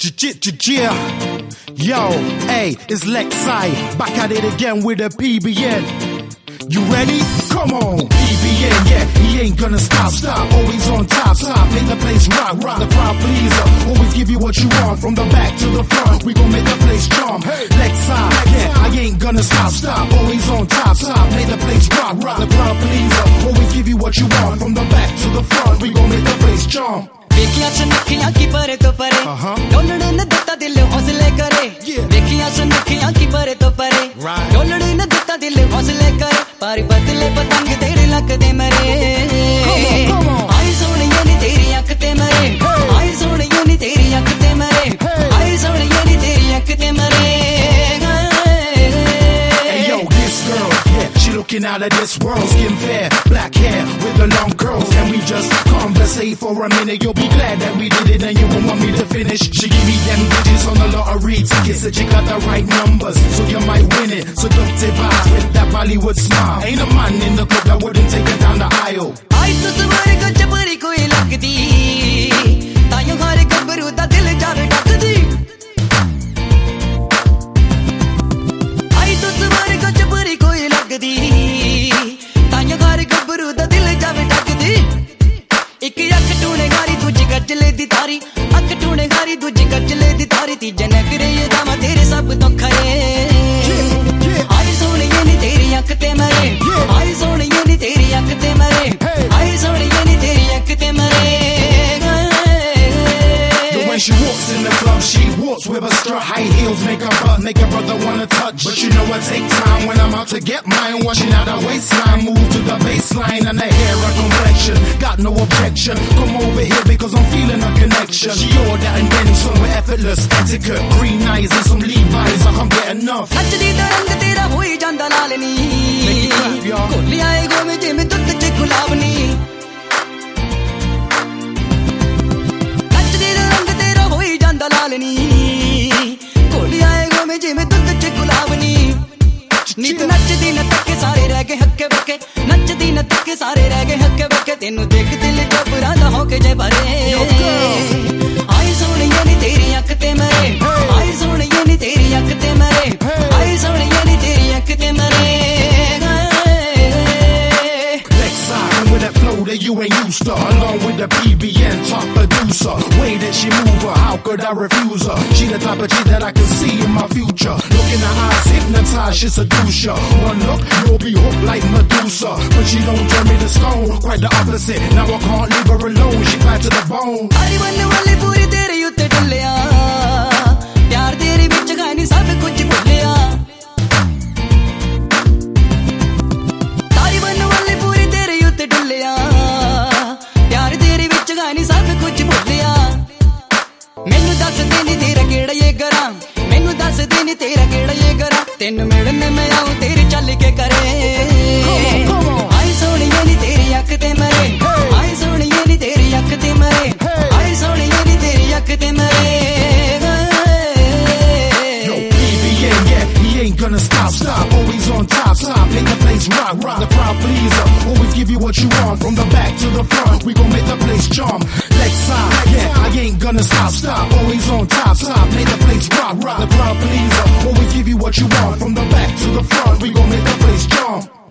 Yo, hey, it's Lexi, back at it again with a PBN. You ready? Come on, PBN, yeah, he ain't gonna stop, always on top, make the place rock, the crowd pleaser, always give you what you want, from the back to the front, we gon' make the place jump. Lexi, yeah, I ain't gonna stop, always on top, make the place rock, the crowd pleaser, always give you what you want, from the back to the front, we gon' make the place jump. देखिया सुनखियां की परे तो परे डोलड़े न देता दिल हौसले करे देखिया सुनखियां की परे तो परे डोलड़े न देता दिल हौसले करे पर बदले पतंग तेरे लक दे मरे आई सोनिए नी तेरी अख ते मरे आई सोनिए नी तेरी अख ते मरे आई सोनिए नी तेरी अख ते मरे Looking out of this world, skin fair, black hair with the long curls, and we just conversate for a minute. You'll be glad that we did it, and you won't want me to finish. She give me them digits on the lottery ticket, said you got the right numbers, so you might win it. So don't take vibes with that Bollywood smile. Ain't a man in the club that wouldn't take her down the aisle. I to tumhare ko chapari koi lagdi, tayo hare gabru da dil jaave dakdi. I to tumhare ko chapari koi lagdi. एक अख टूने गारी दूजी गजले दी तारी अख टूने गारी दूजी गजले दी तारी तीजे नखरे ये दामा तेरे सब तो खरे आई सोने ये नी तेरी अख ते मरे आई सोने ये नी तेरी अख ते मरे आई सोने ये नी तेरी अख ते मरे When she walks in the club, she walks with a strut. High heels make her butt, make her brother wanna touch. But you know I take time when I'm out to get mine. Washing out her waistline, move to the baseline. And the hair, her complexion, got no objection. Come over here because I'm feeling a connection. She order and then some with effortless etiquette. Green eyes and some Levi's, I can't get enough. Nachdi da rang tera hoi janda lalni. Koli aayego mein jime dudh che gulabni. Koli आएगो में जिमें दूध च गुलाबनी नीत नचदी न तके सारे रह गए हक्के बक्के नचदी न तके सारे रह गए हक्के बक्के तेनू देख दिल घबरांदा हो के जे भरे आई सोनिए नी तेरी अख ते मरे आई सोनिए नी तेरी अख ते मरे आई सोनिए नी तेरी अख ते मरे With that flow that you ain't used to, along with the PBN top producer, way that she move her, how could I refuse her? She the type of chick that I can see in my future. Look in her eyes, hypnotize, she seduce ya. One look, you'll be hooked like Medusa. But she don't turn me to stone, quite the opposite. Now I can't leave her alone, she bad to the bone. Ari banne wale puri tere utte dulliya, pyar tere vich gaani sab kuch bhulliya. प्यार तेरे विच गानी सब कुछ भुलिया मैनू दस देनी तेरा केड़ा ये करा मैनू दस देनी तेरा केड़ा ये करा तेन मिलने मैं आऊं तेरी चल के करे आई सोनिए नी तेरी अख ते मरे आई सोनिए नी तेरी अख ते मरे आई सोनिए नी तेरी अख ते मरे Ain't gonna stop, always on top, make the place rock, the crowd pleaser, always give you what you want, from the back to the front, we gon' make the place jump. Lexi, yeah, I ain't gonna stop, always on top, make the place rock, the crowd pleaser, always give you what you want, from the back to the front, we gon' make the place jump.